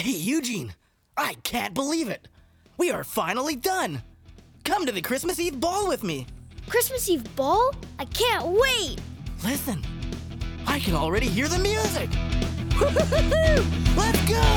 Hey, Eugene, I can't believe it. We are finally done. Come to the Christmas Eve ball with me. Christmas Eve ball? I can't wait! Listen, I can already hear the music. Let's go!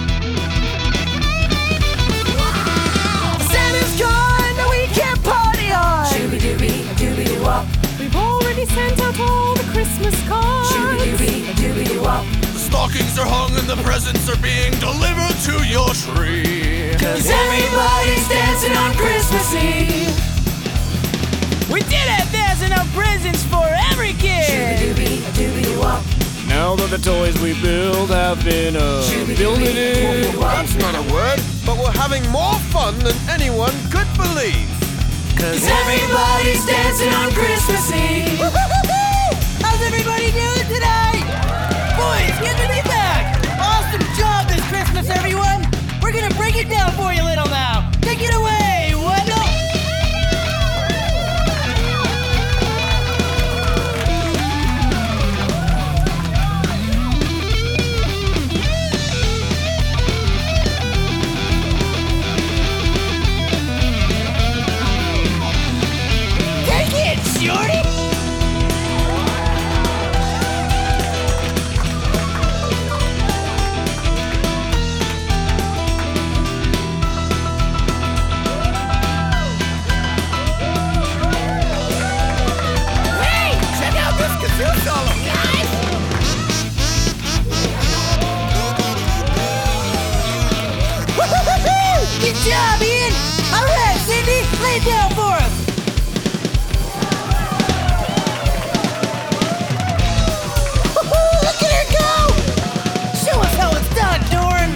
Santa's gone, now we can party on! Shooby-dooby-a-dooby-doo-wop. We've already sent out all the Christmas cards. Shooby-dooby-a-dooby-doo-wop. The stockings are hung and the presents are being delivered to your tree. 'Cause everybody's dancing on Christmas Eve. We did it! There's enough presents for every kid! Shooby-dooby-a-dooby-doo-wop. Now that the toys we build have been built in. That's not a word, but we're having more fun than anyone could believe. 'Cause everybody's dancing on Christmas Eve. How's everybody doing tonight? Boys, good to be back! Awesome job this Christmas, everyone! We're gonna break it down for you a little now. Take it away, Wendell! Take it, Shorty! Hey, check out this kazoo solo, guys! Woo-hoo-hoo-hoo! Good job, Ian! All right, Cindy, lay it down for us! Woo-hoo, look at her go! Show us how it's done, Doran!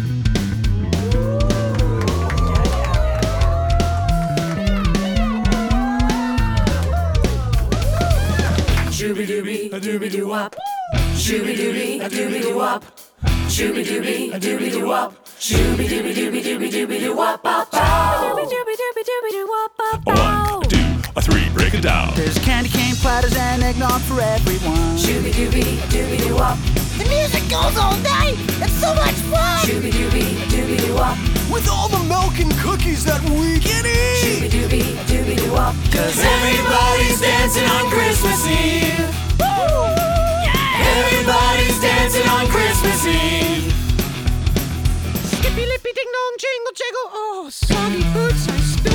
Shooby-dooby-a-dooby-doo-wop. Shooby-dooby-a-dooby-doo-wop. Shooby-dooby-a-dooby-doo-wop. Shooby-dooby-dooby-dooby-doo-wop. A 1, a 2, a 3, break it down. There's candy cane platters and eggnog for everyone. Shooby-dooby-a-dooby-doo-wop. The music goes all night! It's so much fun! Shooby-dooby-a-dooby-doo-wop. With all the milk and cookies that we can eat. Shooby-dooby-a-dooby-doo-wop. 'Cause everybody's dancing on Christmas Eve. Everybody's dancing on Christmas Eve. Skippy lippy ding dong jingle jangle. Oh, soggy boots, I still